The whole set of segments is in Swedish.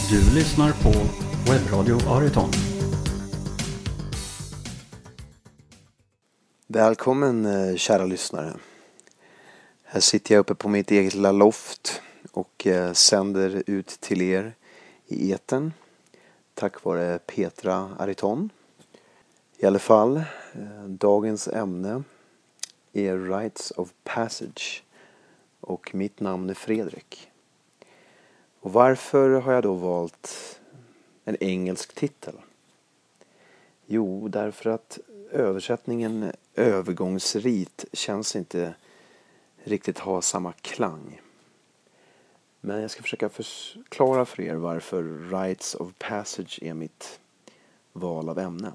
Du lyssnar på Webbradio Ariton. Välkommen kära lyssnare. Här sitter jag uppe på mitt eget lilla loft och sänder ut till er i etern. Tack vare Petra Ariton. I alla fall, dagens ämne är Rites of Passage och mitt namn är Fredrik. Och varför har jag då valt en engelsk titel? Jo, därför att översättningen övergångsrit känns inte riktigt ha samma klang. Men jag ska försöka förklara för er varför Rites of Passage är mitt val av ämne.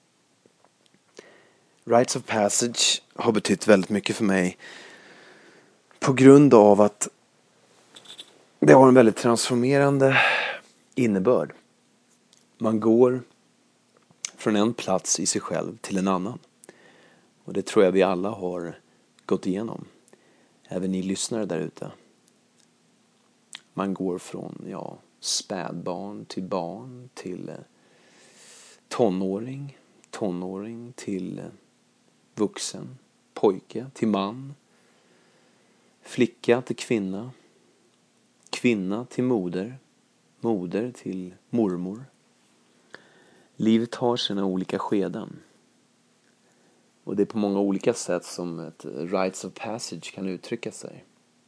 Rites of Passage har betytt väldigt mycket för mig på grund av att det har en väldigt transformerande innebörd. Man går från en plats i sig själv till en annan. Och det tror jag vi alla har gått igenom. Även ni lyssnare där ute. Man går från spädbarn till tonåring till vuxen, pojke till man, flicka till kvinna, kvinna till moder till mormor. Livet har sina olika skeden. Och det är på många olika sätt som ett Rites of Passage kan uttrycka sig.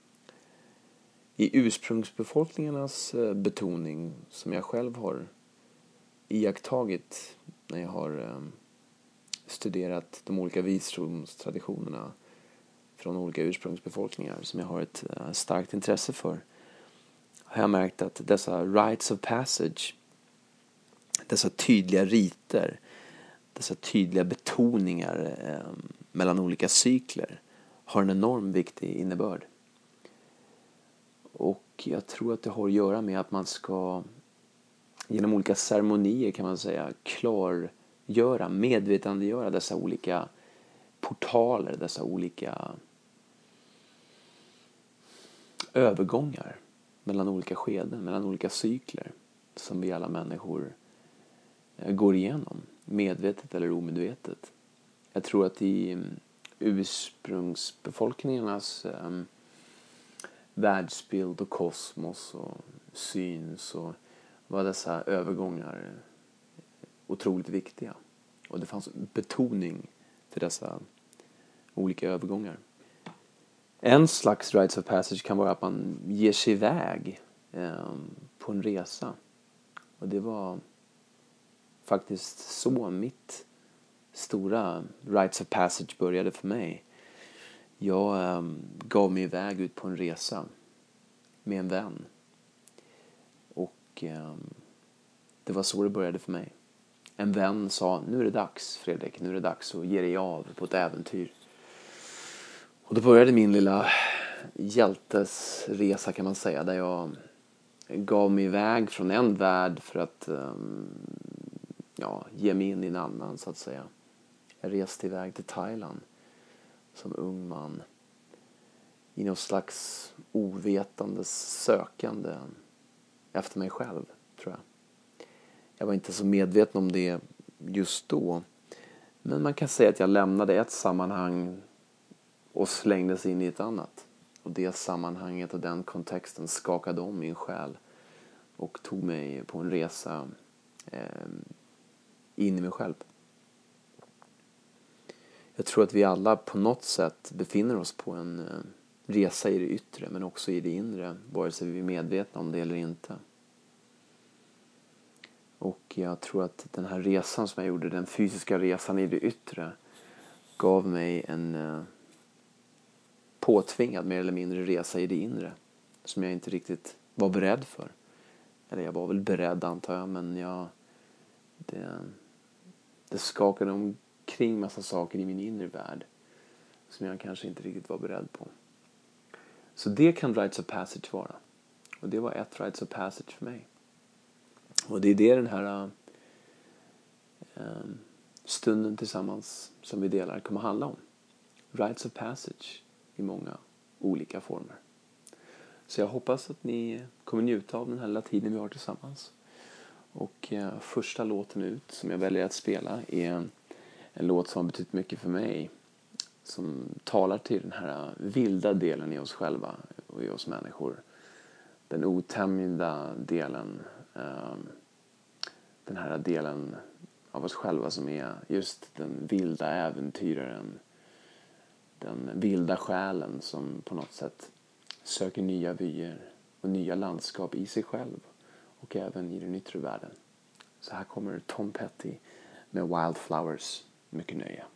I ursprungsbefolkningarnas betoning, som jag själv har iakttagit när jag har studerat de olika visdomstraditionerna från olika ursprungsbefolkningar som jag har ett starkt intresse för, har jag märkt att dessa Rites of Passage, dessa tydliga riter, dessa tydliga betoningar mellan olika cykler har en enorm viktig innebörd. Och jag tror att det har att göra med att man ska genom olika ceremonier, kan man säga, medvetandegöra dessa olika portaler, dessa olika övergångar mellan olika skeden, mellan olika cykler som vi alla människor går igenom, medvetet eller omedvetet. Jag tror att i ursprungsbefolkningarnas världsbild och kosmos och syn så var dessa övergångar otroligt viktiga. Och det fanns betoning till dessa olika övergångar. En slags Rites of Passage kan vara att man ger sig iväg på en resa. Och det var faktiskt så mitt stora Rites of Passage började för mig. Jag gav mig iväg ut på en resa med en vän. Och det var så det började för mig. En vän sa, nu är det dags Fredrik, nu är det dags att ge dig av på ett äventyr. Och då började min lilla hjältesresa, kan man säga, där jag gav mig iväg från en värld för att ge mig in i en annan, så att säga. Jag reste iväg till Thailand som ung man i någon slags ovetandes sökande efter mig själv, tror jag. Jag var inte så medveten om det just då, men man kan säga att jag lämnade ett sammanhang och slängdes in i ett annat. Och det sammanhanget och den kontexten skakade om min själ och tog mig på en resa in i mig själv. Jag tror att vi alla på något sätt befinner oss på en resa i det yttre, men också i det inre, vare sig vi är medvetna om det eller inte. Och jag tror att den här resan som jag gjorde, den fysiska resan i det yttre, gav mig en påtvingad mer eller mindre resa i det inre, som jag inte riktigt var beredd för. Eller jag var väl beredd, antar jag, men det skakade omkring massa saker i min inre värld som jag kanske inte riktigt var beredd på. Så det kan Rites of Passage vara. Och det var ett Rites of Passage för mig. Och det är det den här stunden tillsammans som vi delar kommer handla om. Rites of Passage i många olika former. Så jag hoppas att ni kommer kommer njuta av den här lilla tiden vi har tillsammans. Och första låten ut som jag väljer att spela är en låt som har betytt mycket för mig. Som talar till den här vilda delen i oss själva och i oss människor. Den otämjda delen. Den här delen av oss själva som är just den vilda äventyraren. Den vilda själen som på något sätt söker nya vyer och nya landskap i sig själv och även i den yttre världen. Så här kommer Tom Petty med Wildflowers. Mycket nöje.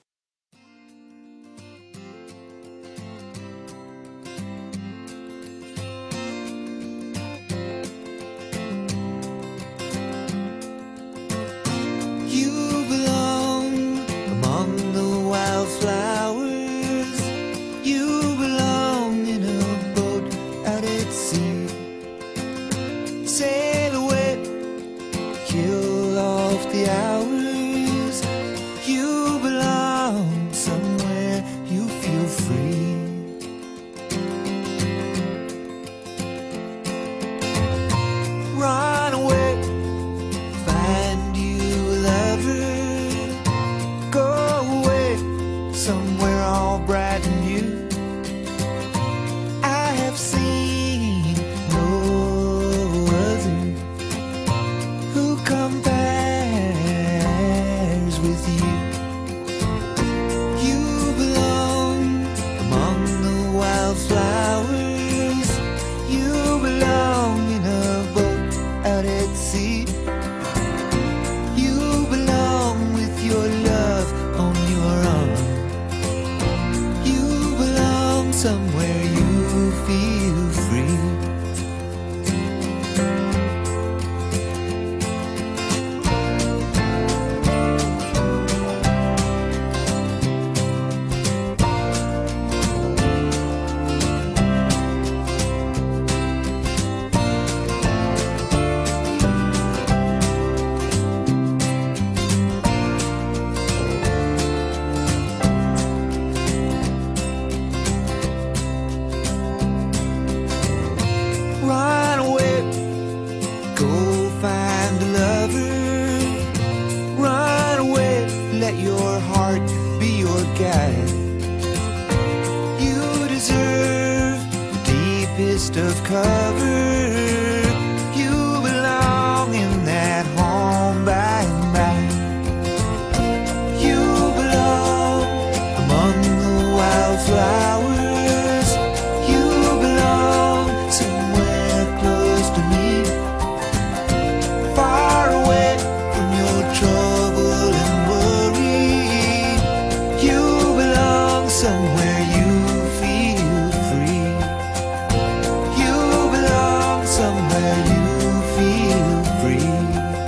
Of cover, you belong in that home by and by. You belong among the wildflowers. You belong somewhere close to me, far away from your trouble and worry. You belong somewhere you feel free. Somewhere you feel free.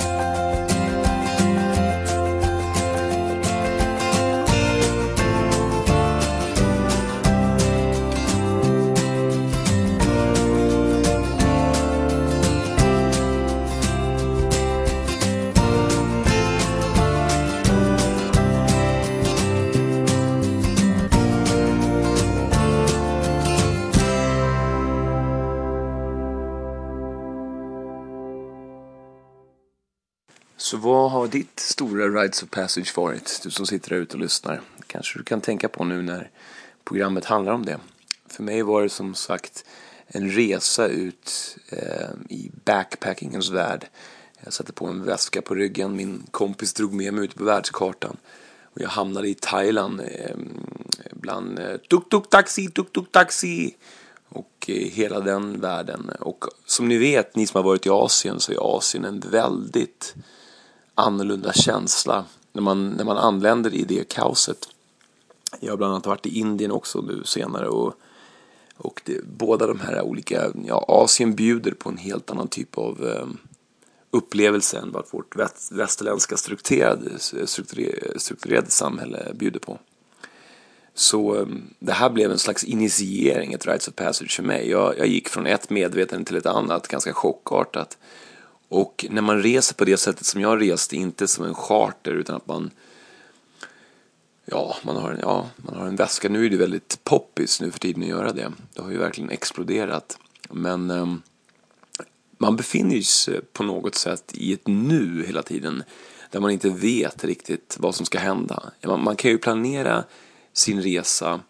Så vad har ditt stora Rites of Passage varit? Du som sitter där ute och lyssnar. Kanske du kan tänka på nu när programmet handlar om det. För mig var det som sagt en resa ut i backpackingens värld. Jag satte på en väska på ryggen. Min kompis drog med mig ut på världskartan. Och jag hamnade i Thailand bland tuk-tuk-taxi. Och hela den världen. Och som ni vet, ni som har varit i Asien, så är Asien en väldigt annorlunda känsla när man anländer i det kaoset. Jag har bland annat varit i Indien också nu senare och båda de här olika, Asien bjuder på en helt annan typ av upplevelse än vad vårt västerländska strukturerade samhälle bjuder på. Så det här blev en slags initiering, ett rites of passage för mig. Jag gick från ett medvetande till ett annat, ganska chockartat. Och när man reser på det sättet som jag reste, inte som en charter utan att man har en väska. Nu är det väldigt poppis nu för tiden att göra det. Det har ju verkligen exploderat. Men man befinner sig på något sätt i ett nu hela tiden, där man inte vet riktigt vad som ska hända. Man kan ju planera sin resa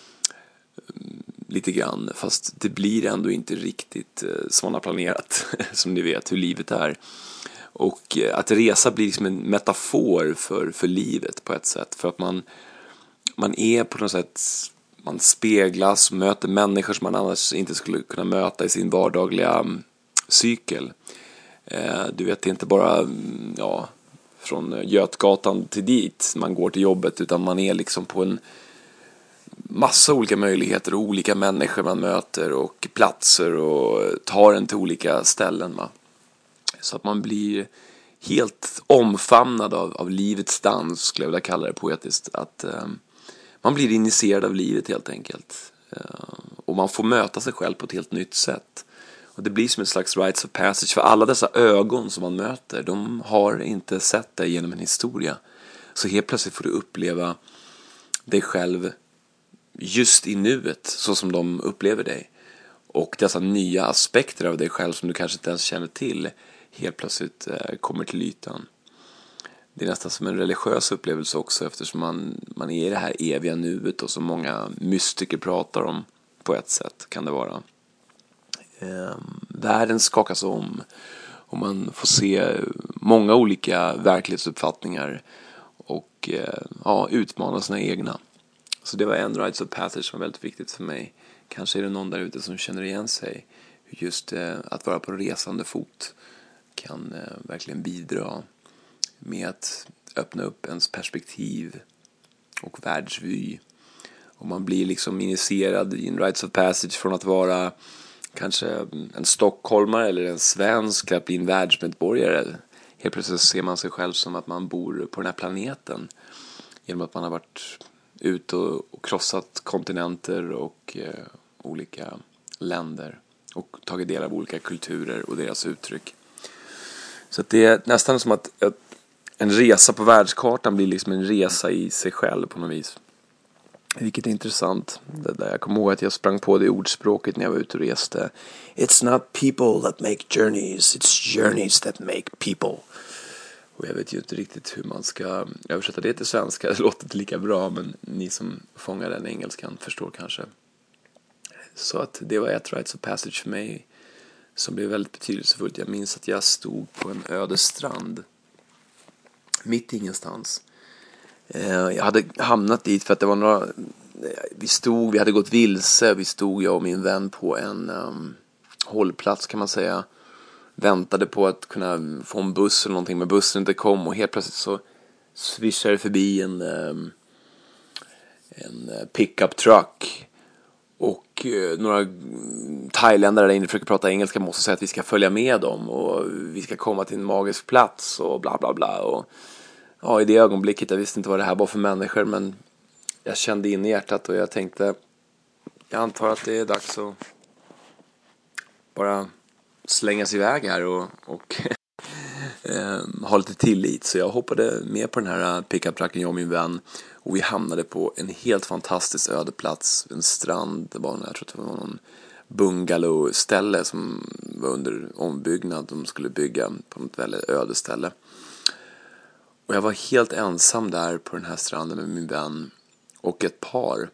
lite grann, fast det blir ändå inte riktigt som man har planerat, som ni vet hur livet är. Och att resa blir liksom en metafor för livet på ett sätt, för att man är på något sätt, man speglas, möter människor som man annars inte skulle kunna möta i sin vardagliga cykel. Du vet, det är inte bara från Götgatan till dit man går till jobbet, utan man är liksom på en massa olika möjligheter och olika människor man möter och platser och tar en till olika ställen. Så att man blir helt omfamnad av livets dans, skulle jag vilja kalla det poetiskt. Att man blir initierad av livet helt enkelt. Och man får möta sig själv på ett helt nytt sätt. Och det blir som en slags rites of passage, för alla dessa ögon som man möter, de har inte sett dig genom en historia. Så helt plötsligt får du uppleva dig själv just i nuet, så som de upplever dig. Och dessa nya aspekter av dig själv som du kanske inte ens känner till helt plötsligt kommer till ytan. Det är nästan som en religiös upplevelse också, eftersom man är i det här eviga nuet, och som många mystiker pratar om på ett sätt kan det vara. Världen skakas om och man får se många olika verklighetsuppfattningar och utmana sina egna. Så det var en rites of passage som var väldigt viktigt för mig. Kanske är det någon där ute som känner igen sig. Hur just att vara på resande fot kan verkligen bidra med att öppna upp ens perspektiv och världsvy. Och man blir liksom initierad i en rites of passage från att vara kanske en stockholmare eller en svensk till att bli en världsmedborgare. Helt plötsligt ser man sig själv som att man bor på den här planeten, genom att man har varit ut och krossat kontinenter och olika länder och tagit del av olika kulturer och deras uttryck. Så att det är nästan som att en resa på världskartan blir liksom en resa i sig själv på något vis. Vilket är intressant. Jag kommer ihåg att jag sprang på det ordspråket när jag var ute och reste. It's not people that make journeys, it's journeys that make people. Och jag vet ju inte riktigt hur man ska översätta det till svenska. Det låter inte lika bra, men ni som fångar den engelskan förstår kanske. Så att det var ett rites of passage för mig som blev väldigt betydelsefullt. Jag minns att jag stod på en öde strand mitt ingenstans. Jag hade hamnat dit för att det var några... Vi hade gått vilse. Jag och min vän på en hållplats kan man säga. Väntade på att kunna få en buss eller någonting, men bussen inte kom. Och helt plötsligt så svischade förbi en pickup truck. Och några thailändare där inne försöker prata engelska, måste säga att vi ska följa med dem. Och vi ska komma till en magisk plats och bla bla bla. Och ja, i det ögonblicket, jag visste inte vad det här var för människor, men jag kände in i hjärtat och jag tänkte, jag antar att det är dags att bara slängas iväg här och ha lite tillit. Så jag hoppade med på den här pick-up-trucken, jag och min vän, och vi hamnade på en helt fantastisk ödeplats, en strand. Jag tror att det var någon bungalow-ställe som var under ombyggnad. De skulle bygga på något väldigt öde ställe. Och jag var helt ensam där på den här stranden med min vän och ett par.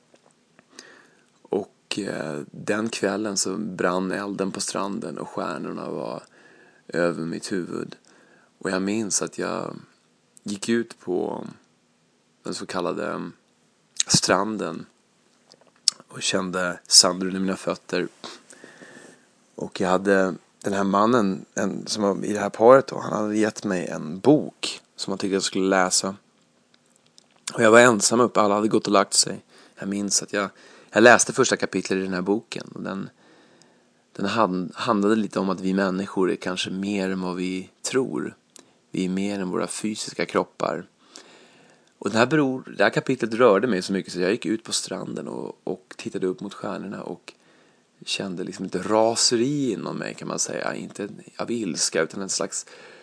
Och den kvällen så brann elden på stranden och stjärnorna var över mitt huvud. Och jag minns att jag gick ut på den så kallade stranden och kände sanden i mina fötter. Och jag hade den här mannen som var i det här paret då, han hade gett mig en bok som han tyckte jag skulle läsa. Och jag var ensam uppe, alla hade gått och lagt sig. Jag minns att jag läste första kapitlet i den här boken. Och den handlade lite om att vi människor är kanske mer än vad vi tror. Vi är mer än våra fysiska kroppar. Och det här kapitlet rörde mig så mycket så jag gick ut på stranden och tittade upp mot stjärnorna och kände liksom ett raseri inom mig, kan man säga. Inte av ilska utan en slags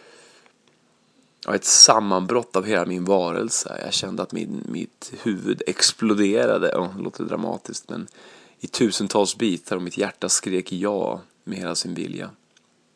ett sammanbrott av hela min varelse. Jag kände att mitt huvud exploderade. Det låter dramatiskt, men i tusentals bitar, och mitt hjärta skrek ja med hela sin vilja.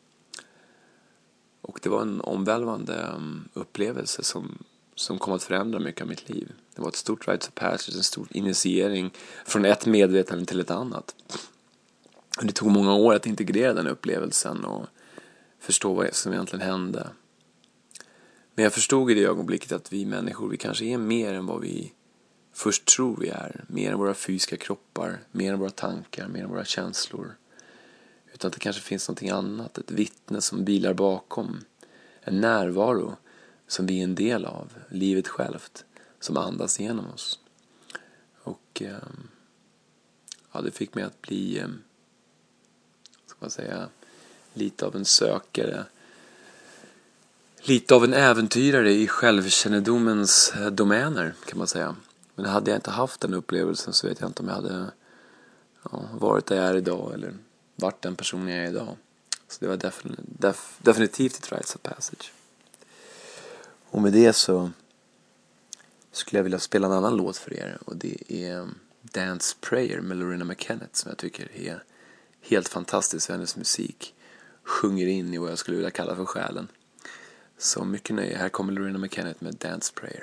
Och det var en omvälvande upplevelse som kom att förändra mycket av mitt liv. Det var ett stort rites of passage, en stor initiering från ett medvetande till ett annat. Och det tog många år att integrera den upplevelsen och förstå vad som egentligen hände. Men jag förstod i det ögonblicket att vi människor, vi kanske är mer än vad vi först tror vi är. Mer än våra fysiska kroppar, mer än våra tankar, mer än våra känslor. Utan att det kanske finns någonting annat, ett vittne som vilar bakom. En närvaro som vi är en del av, livet självt, som andas genom oss. Och det fick mig att bli, ska man säga, lite av en sökare. Lite av en äventyrare i självkännedomens domäner, kan man säga. Men hade jag inte haft den upplevelsen så vet jag inte om jag hade varit där jag är idag eller varit den personen jag är idag. Så det var definitivt ett rites of passage. Och med det så skulle jag vilja spela en annan låt för er. Och det är Dance Prayer med Loreena McKennitt, som jag tycker är helt fantastisk. Hennes musik sjunger in i vad jag skulle vilja kalla för själen. Så mycket nöje. Här kommer Loreena McKennitt med Dance Prayer.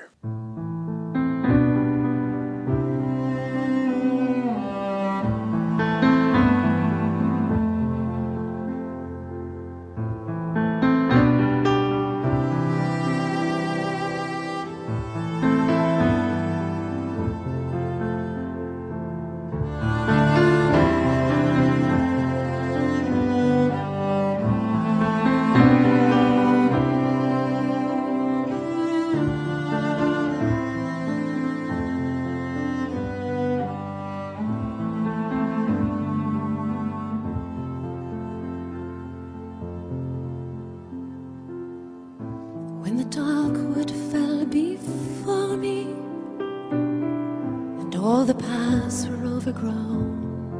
When the darkwood fell before me, and all the paths were overgrown,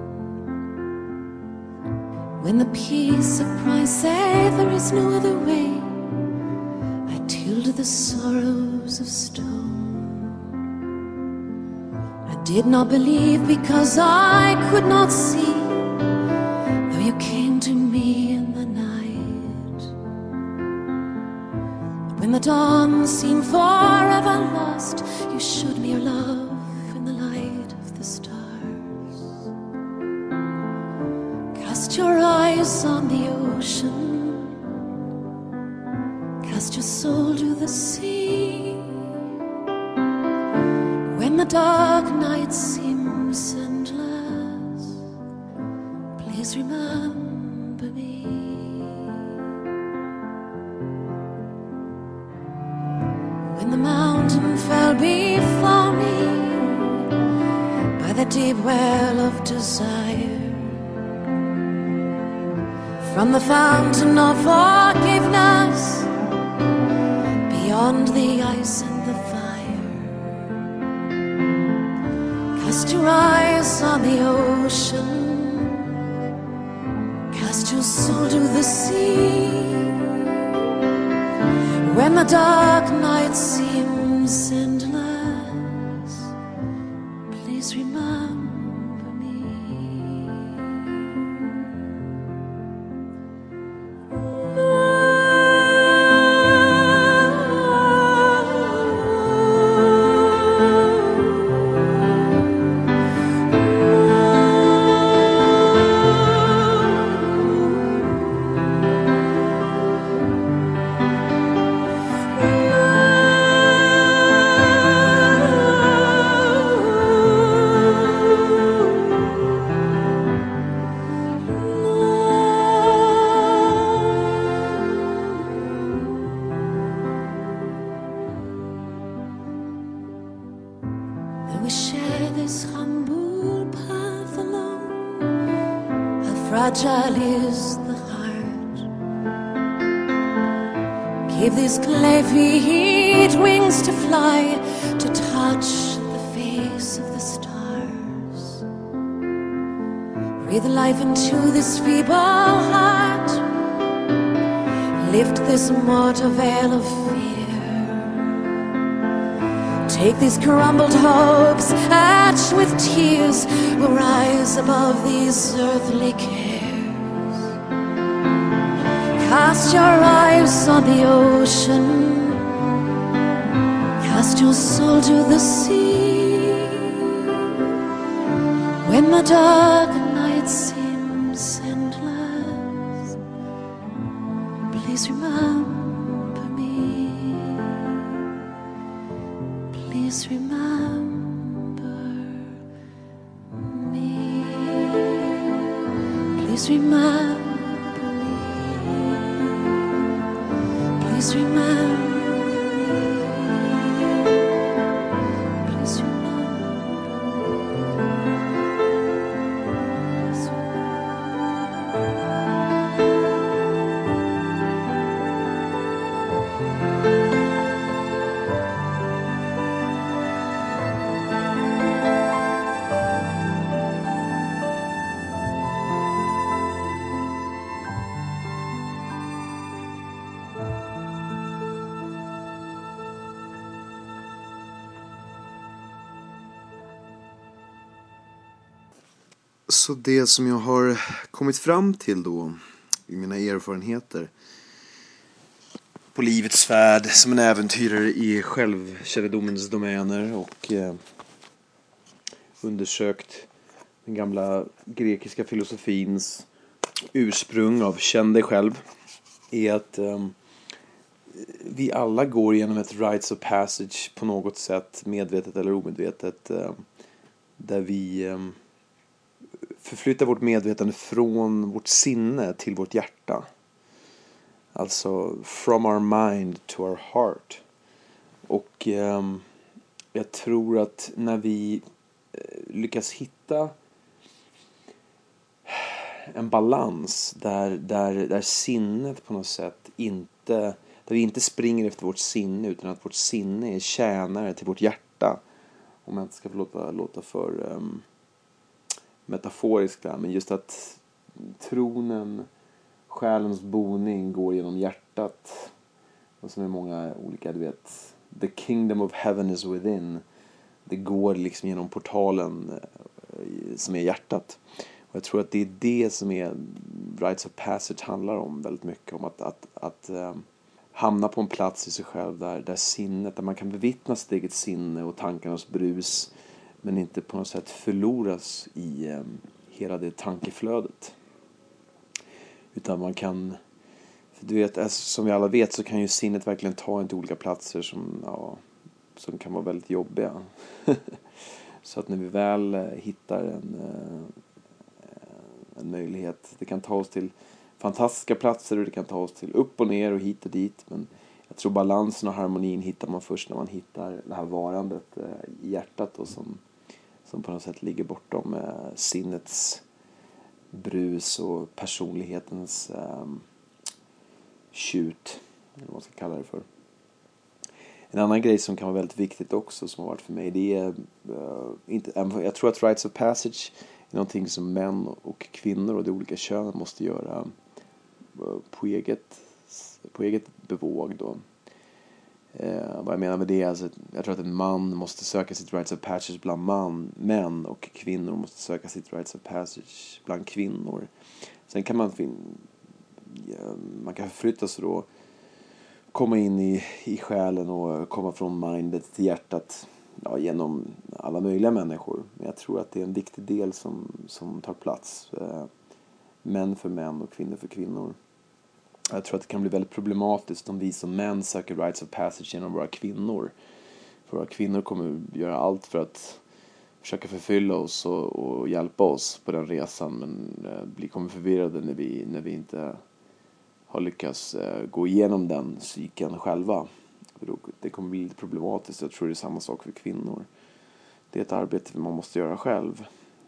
when the peace of Christ said there is no other way, I tilled the sorrows of stone. I did not believe because I could not see, though you came to me in the night. When the dawn seemed forever lost, you showed me your love in the light of the stars. Cast your eyes on the ocean, cast your soul to the sea. When the dark night seems endless, please remember me. When the mountain fell before me by the deep well of desire, from the fountain of forgiveness, beyond the ice and the fire, cast your eyes on the ocean, cast your soul to the sea. When the dark night seems endless, please remember me. Though we share this humble path alone, how fragile is the heart. Give these clay feet wings to fly, to touch the face of the stars. Breathe life into this feeble heart, lift this mortal veil of fear. Take these crumbled hopes, etched with tears, will rise above these earthly cares. Cast your eyes on the ocean, cast your soul to the sea. When the dark night seems endless, please remember me. Please remember me. Please remember me. Please remember me. Please remember Så det som jag har kommit fram till då i mina erfarenheter på livets färd som en äventyrare i självkännedomens domäner och undersökt den gamla grekiska filosofins ursprung av känn dig själv, är att vi alla går genom ett rites of passage på något sätt, medvetet eller omedvetet, där vi förflyttar vårt medvetande från vårt sinne till vårt hjärta. Alltså from our mind to our heart. Och jag tror att när vi lyckas hitta en balans där sinnet på något sätt inte, där vi inte springer efter vårt sinne, utan att vårt sinne är tjänare till vårt hjärta. Om jag inte ska låta för metaforisk där, men just att tronen, själens boning går genom hjärtat, och som är många olika, du vet, the kingdom of heaven is within, det går liksom genom portalen som är hjärtat. Och jag tror att det är det som är rites of passage handlar om väldigt mycket, om att hamna på en plats i sig själv där sinnet, där man kan bevittna sitt eget sinne och tankarnas brus, men inte på något sätt förloras i hela det tankeflödet. Utan man kan, för du vet, som vi alla vet, så kan ju sinnet verkligen ta en till olika platser som kan vara väldigt jobbiga. Så att när vi väl hittar en möjlighet, det kan ta oss till fantastiska platser och det kan ta oss till upp och ner och hit och dit, men jag tror balansen och harmonin hittar man först när man hittar det här varandet i hjärtat, och som på något sätt ligger bortom sinnets brus och personlighetens tjut, eller vad man ska kalla det för. En annan grej som kan vara väldigt viktigt också, som har varit för mig, det är jag tror att rites of passage är någonting som män och kvinnor och de olika könen måste göra på eget bevåg då. Vad jag menar med det är, alltså, jag tror att en man måste söka sitt rites of passage bland män, och kvinnor måste söka sitt rites of passage bland kvinnor. Sen kan man kan förflytta sig då, komma in i själen och komma från mindet till hjärtat, genom alla möjliga människor. Men jag tror att det är en viktig del som tar plats. Män för män och kvinnor för kvinnor. Jag tror att det kan bli väldigt problematiskt om vi som män söker rites of passage genom våra kvinnor. För våra kvinnor kommer göra allt för att försöka förfylla oss och hjälpa oss på den resan. Men vi kommer förvirrade när vi inte har lyckats gå igenom den cykeln själva. Det kommer bli lite problematiskt. Jag tror det är samma sak för kvinnor. Det är ett arbete man måste göra själv.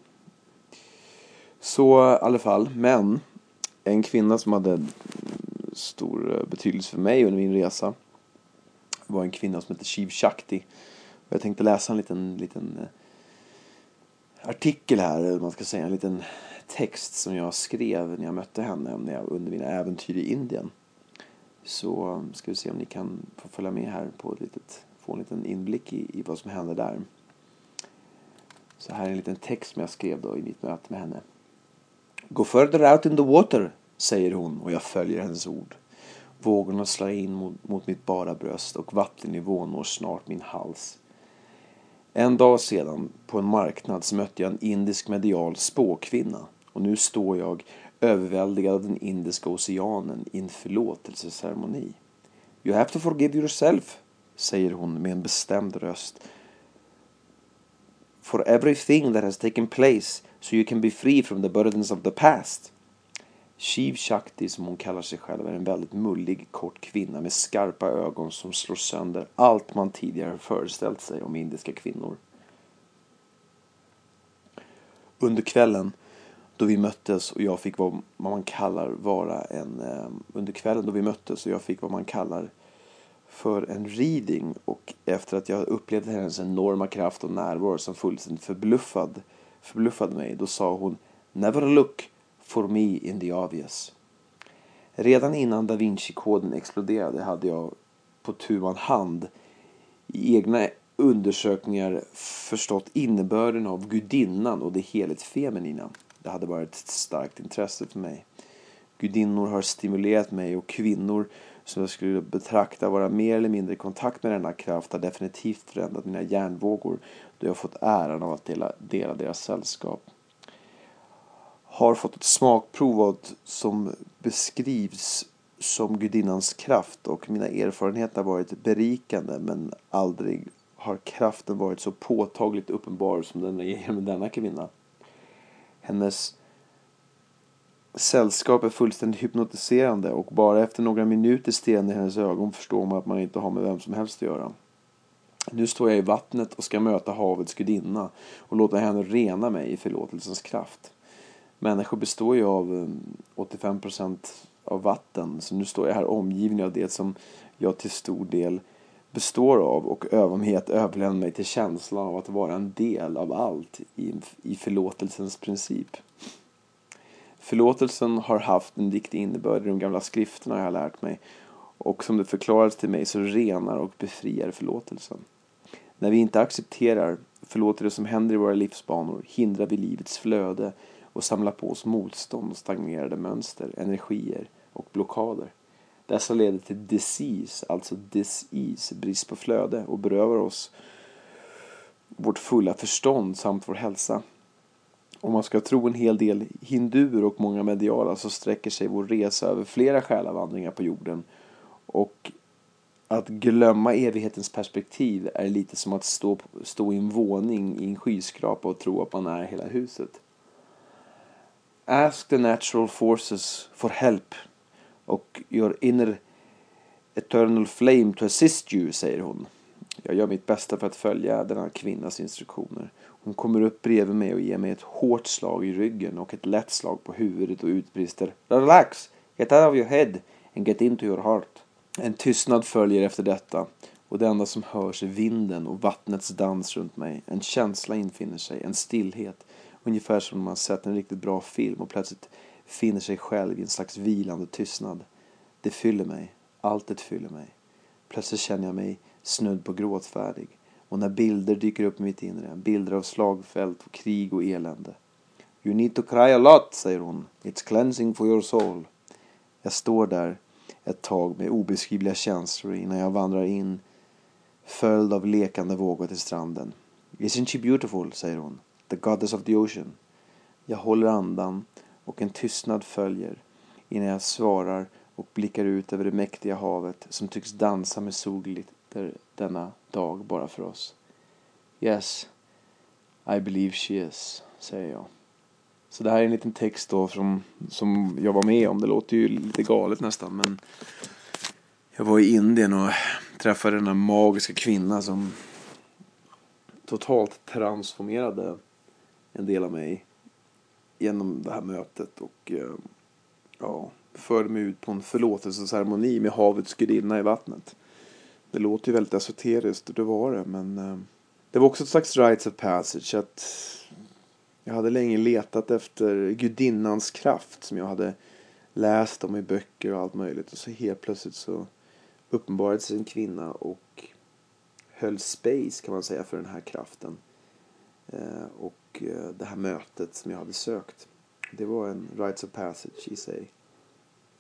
Så i alla fall, men en kvinna som hade stor betydelse för mig under min resa var en kvinna som heter Shiv Shakti. Och jag tänkte läsa en liten artikel här, eller man ska säga, en liten text som jag skrev när jag mötte henne under mina äventyr i Indien. Så ska vi se om ni kan få följa med här på få en liten inblick i vad som hände där. Så här är en liten text som jag skrev då i mitt möte med henne. Go further out in the water, säger hon och jag följer hennes ord. Vågorna slår in mot mitt bara bröst och vattennivån når snart min hals. En dag sedan på en marknad så mötte jag en indisk medial spåkvinna och nu står jag överväldigad av den indiska oceanen i en förlåtelseceremoni. You have to forgive yourself, säger hon med en bestämd röst. For everything that has taken place so you can be free from the burdens of the past. Shiv Shakti, som hon kallar sig själv, är en väldigt mullig kort kvinna med skarpa ögon som slår sönder allt man tidigare föreställt sig om indiska kvinnor. Under kvällen då vi möttes och jag fick vad man kallar för en reading, och efter att jag upplevde hennes enorma kraft och närvaro som fullständigt förbluffade mig, då sa hon: Never look for me in the obvious. Redan innan Da Vinci-koden exploderade hade jag på tu man hand i egna undersökningar förstått innebörden av gudinnan och det heligt feminina. Det hade varit ett starkt intresse för mig. Gudinnor har stimulerat mig, och kvinnor som jag skulle betrakta vara mer eller mindre i kontakt med denna kraft har definitivt förändrat mina hjärnvågor då jag fått äran av att dela deras sällskap. Har fått ett smakprov av som beskrivs som gudinnans kraft, och mina erfarenheter har varit berikande, men aldrig har kraften varit så påtagligt uppenbar som den är med denna kvinna. Hennes sällskap är fullständigt hypnotiserande, och bara efter några minuter stirrande i hennes ögon förstår man att man inte har med vem som helst att göra. Nu står jag i vattnet och ska möta havets gudinna och låta henne rena mig i förlåtelsens kraft. Människor består ju av 85% av vatten, så nu står jag här omgiven av det som jag till stor del består av, och övar mig att överlämna mig till känslan av att vara en del av allt i förlåtelsens princip. Förlåtelsen har haft en viktig innebörd i de gamla skrifterna, jag har lärt mig, och som det förklarats till mig så renar och befriar förlåtelsen. När vi inte accepterar, förlåter det som händer i våra livsbanor, hindrar vi livets flöde och samlar på oss motstånd och stagnerade mönster, energier och blockader. Dessa leder till disease, alltså disease, brist på flöde, och berövar oss vårt fulla förstånd samt vår hälsa. Om man ska tro en hel del hinduer och många mediala så sträcker sig vår resa över flera själavandringar på jorden, och att glömma evighetens perspektiv är lite som att stå i en våning i en skyskrapa och tro att man är hela huset. Ask the natural forces for help och your inner eternal flame to assist you, säger hon. Jag gör mitt bästa för att följa denna kvinnas instruktioner. Hon kommer upp bredvid mig och ger mig ett hårt slag i ryggen och ett lätt slag på huvudet och utbrister: Relax, get out of your head and get into your heart. En tystnad följer efter detta, och det enda som hörs är vinden och vattnets dans runt mig. En känsla infinner sig, en stillhet, ungefär som när man sett en riktigt bra film och plötsligt finner sig själv i en slags vilande tystnad. Det fyller mig, alltet fyller mig. Plötsligt känner jag mig snudd på gråtfärdig, och när bilder dyker upp i mitt inre, bilder av slagfält, krig och elände. You need to cry a lot, säger hon. It's cleansing for your soul. Jag står där ett tag med obeskrivliga känslor innan jag vandrar in, följd av lekande vågor till stranden. Isn't she beautiful, säger hon. The goddess of the ocean. Jag håller andan, och en tystnad följer innan jag svarar och blickar ut över det mäktiga havet som tycks dansa med solglitter denna dag bara för oss. Yes, I believe she is, säger jag. Så det här är en liten text då som jag var med om. Det låter ju lite galet nästan, men jag var i Indien och träffade den här magiska kvinna som totalt transformerade en del av mig genom det här mötet, och förde mig ut på en förlåtelseceremoni med havets gudinna i vattnet. Det låter ju väldigt esoteriskt, och det var det, men det var också ett slags rites of passage, att jag hade länge letat efter gudinnans kraft som jag hade läst om i böcker och allt möjligt, och så helt plötsligt så uppenbarade sig en kvinna och höll space, kan man säga, för den här kraften och det här mötet som jag hade sökt. Det var en rites of passage i sig.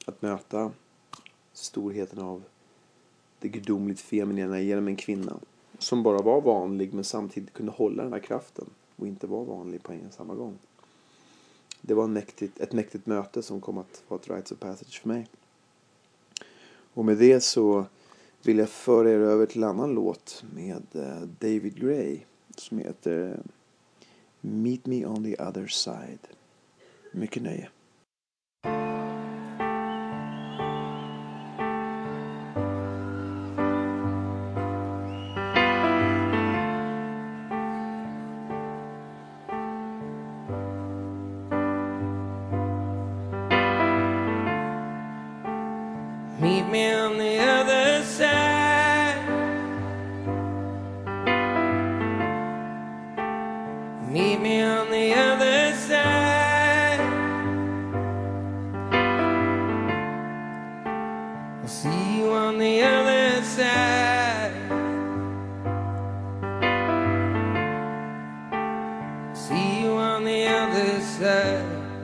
Att möta storheten av det gudomligt feminina genom en kvinna som bara var vanlig men samtidigt kunde hålla den här kraften och inte vara vanlig på en samma gång. Det var ett mäktigt möte som kom att vara ett rites of passage för mig. Och med det så vill jag föra er över till en annan låt med David Gray som heter Meet Me on the Other Side. Mycket nöje. Meet me on the other side. Meet me on the other side. I'll see you on the other side. See you on the other side.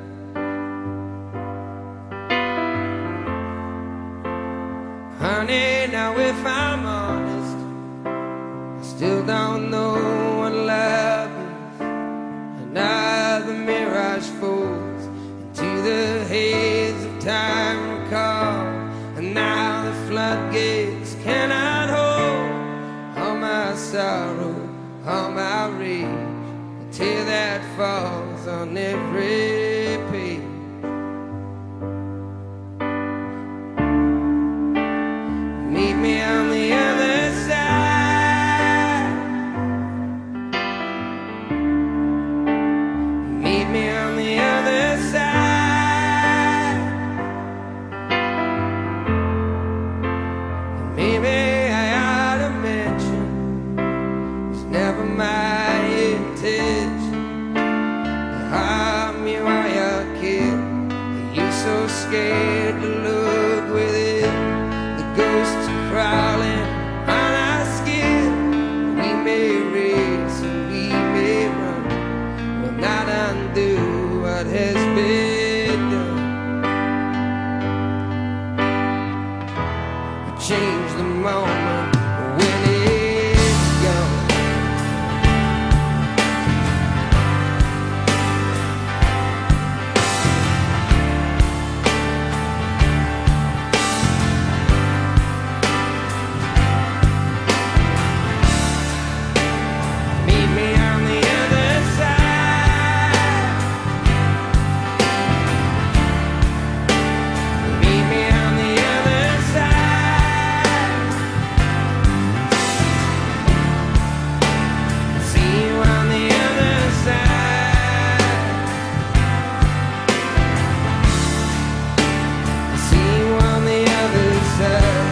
Honey, now if I'm honest, I still don't know what love is. Another mirage falls into the haze of time recall, and now the floodgates cannot hold all my sorrow, all my rage, a tear that falls on every page. Meet me on the other side. Meet me on the other side. Maybe I ought to mention it's never my intention to harm you while you're a kid. You're so scared to look within. The ghosts crawling on our skin. We may race and we may run, will not undo what has been done. We change the moment when it's gone. Meet me on the other side. Meet me on the other side. See you on the other side. See you on the other side.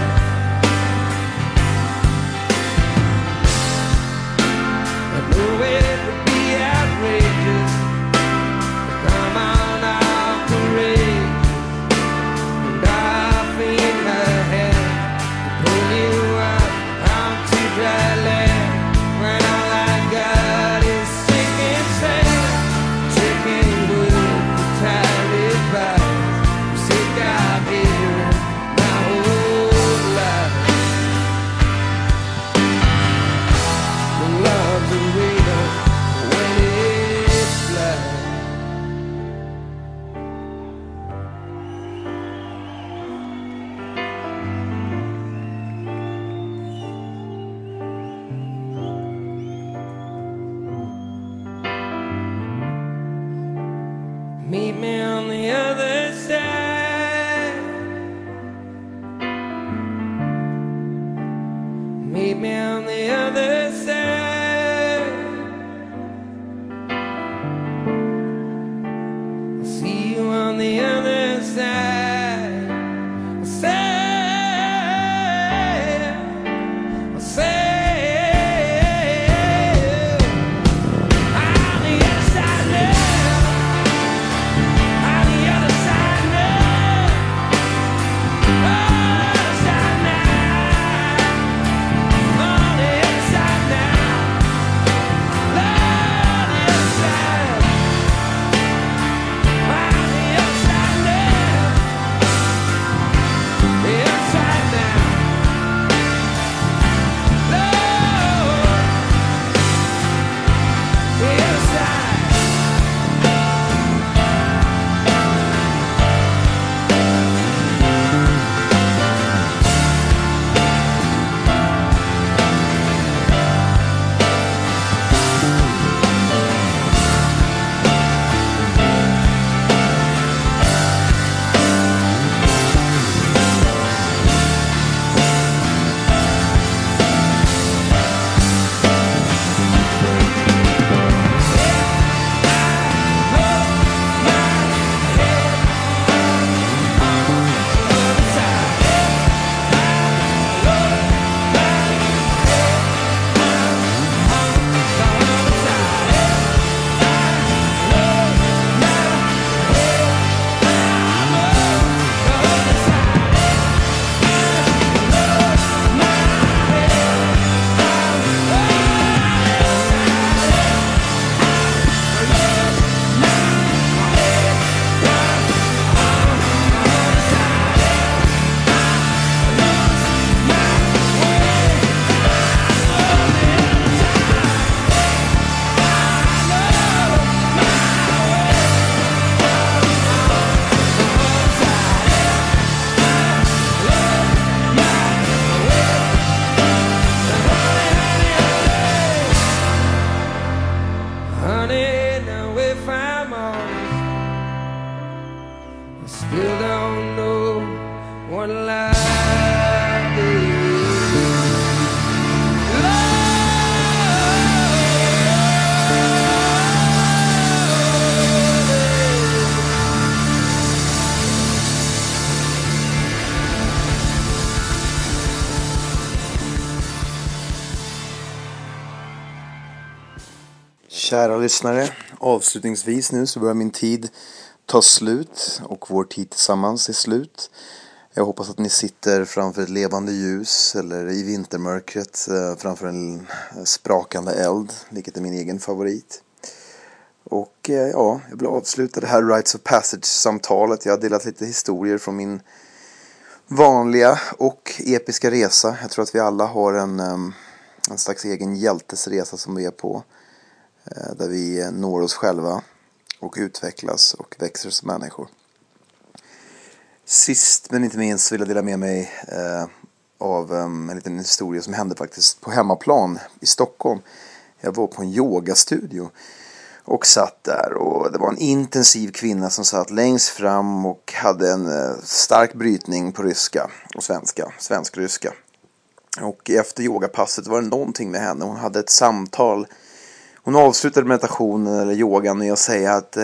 I knew it would be outrageous. Come on, I'll parade and offer you my hand to pull you up onto dry land when all I got is sinking sand, chicken wood, tired vibes. I'm sick of hearing my whole life. The love's a reader when it's light. Meet me on the other side. Meet me on the other side. I'll see you on the other side. I'll say on the other side now. honey, now if I'm honest, I still don't know what life is. Kära lyssnare, avslutningsvis nu så börjar min tid ta slut och vår tid tillsammans är slut. Jag hoppas att ni sitter framför ett levande ljus eller i vintermörkret framför en sprakande eld, vilket är min egen favorit. Och ja, jag vill avsluta det här Rites of Passage-samtalet. Jag har delat lite historier från min vanliga och episka resa. Jag tror att vi alla har en slags egen hjältesresa som vi är på. Där vi når oss själva och utvecklas och växer som människor. Sist men inte minst vill jag dela med mig av en liten historia som hände faktiskt på hemmaplan i Stockholm. Jag var på en yogastudio och satt där, och det var en intensiv kvinna som satt längst fram och hade en stark brytning på ryska och svensk-ryska. Och efter yogapasset var det någonting med henne. Hon hade ett samtal. Hon avslutade meditationen eller yogan med att säga att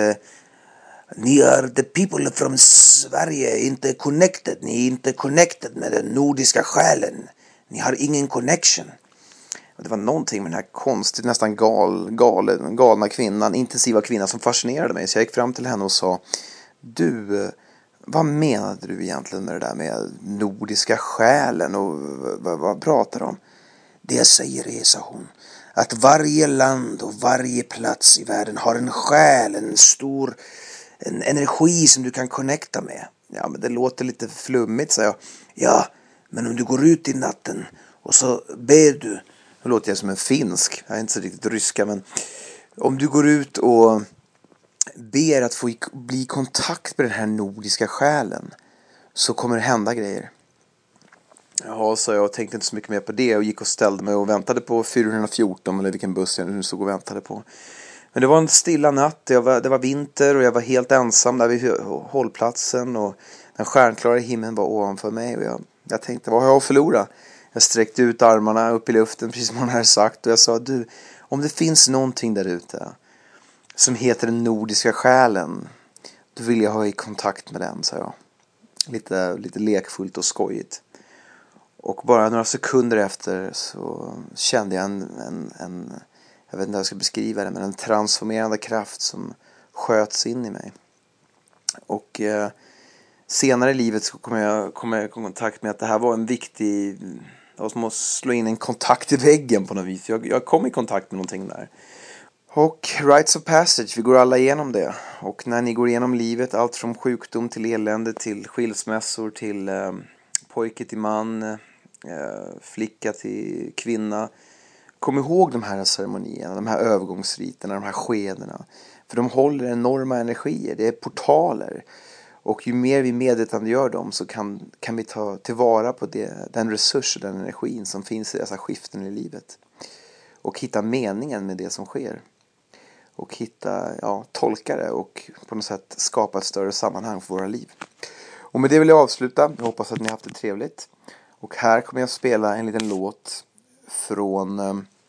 ni är the people from Sverige, inte connected. Ni är inte connected med den nordiska själen. Ni har ingen connection. Och det var någonting med den här konstigt, nästan galna kvinnan, intensiva kvinnan som fascinerade mig. Så jag gick fram till henne och sa: du, vad menade du egentligen med det där med nordiska själen och vad pratar du om? Det jag säger är, sa hon, att varje land och varje plats i världen har en själ, en energi som du kan connecta med. Ja, men det låter lite flummigt, sa jag. Ja, men om du går ut i natten och så ber du, nu låter jag som en finsk, jag är inte så riktigt ryska, men om du går ut och ber att få bli i kontakt med den här nordiska själen, så kommer det hända grejer. Ja, så jag tänkte inte så mycket mer på det och gick och ställde mig och väntade på 414 eller vilken buss jag nu stod och väntade på. Men det var en stilla natt, det var vinter och jag var helt ensam där vid hållplatsen, och den stjärnklara himlen var ovanför mig, och jag tänkte, vad har jag att förlora? Jag sträckte ut armarna upp i luften, precis som hon hade sagt, och jag sa: du, om det finns någonting där ute som heter den nordiska själen, då vill jag ha i kontakt med den, sa jag. Lite lekfullt och skojigt. Och bara några sekunder efter så kände jag en jag vet inte hur jag ska beskriva det, men en transformerande kraft som sköts in i mig. Och senare i livet så kom jag i kontakt med att det här var en viktig, det var som att slå in en kontakt i väggen på något vis. Jag kom i kontakt med någonting där. Och Rites of Passage, vi går alla igenom det. Och när ni går igenom livet, allt från sjukdom till elände, till skilsmässor, till pojke till man, flicka till kvinna. Kom ihåg de här ceremonierna, de här övergångsriterna, de här skedena. För de håller enorma energier, det är portaler. Och ju mer vi medvetandegör dem, så kan vi ta tillvara på den resurs och den energin som finns i dessa skiften i livet. Och hitta meningen med det som sker. Och tolka det och på något sätt skapa ett större sammanhang för våra liv. Och med det vill jag avsluta. Jag hoppas att ni har haft det trevligt. Och här kommer jag spela en liten låt från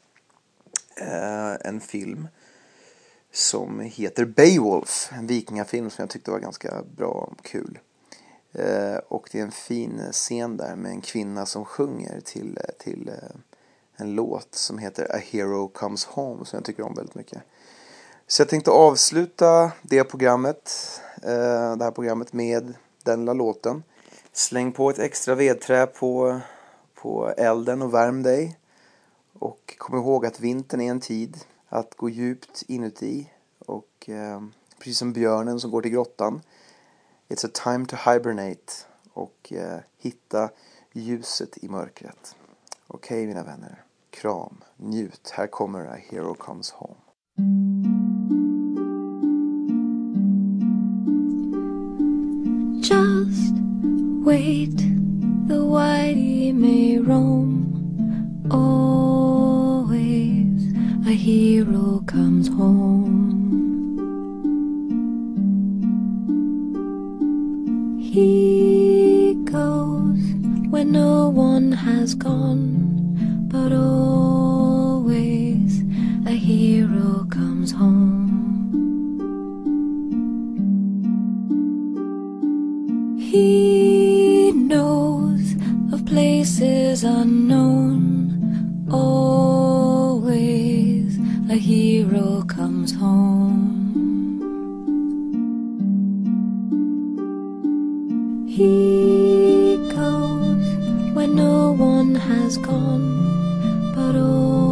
en film som heter Beowulf. En vikingafilm som jag tyckte var ganska bra och kul. Och det är en fin scen där med en kvinna som sjunger till en låt som heter A Hero Comes Home, som jag tycker om väldigt mycket. Så jag tänkte avsluta det här programmet med den lilla låten. Släng på ett extra vedträ på elden och värm dig. Och kom ihåg att vintern är en tid att gå djupt inuti. Och precis som björnen som går till grottan. It's a time to hibernate. Och hitta ljuset i mörkret. Okej, mina vänner. Kram. Njut. Här kommer A Hero Comes Home. Just wait, the whitey may roam. Always a hero comes home. no one has gone, but always a hero comes home. He knows of places unknown, always a hero comes home. He goes where no one has gone, but